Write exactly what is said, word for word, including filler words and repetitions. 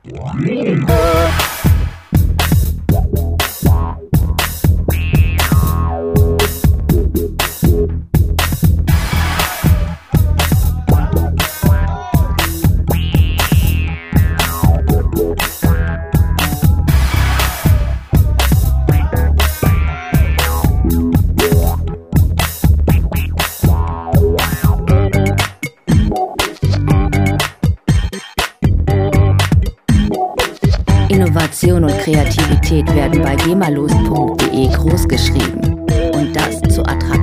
Innovation und Kreativität werden bei gemalos punkt de großgeschrieben und das zu attraktiven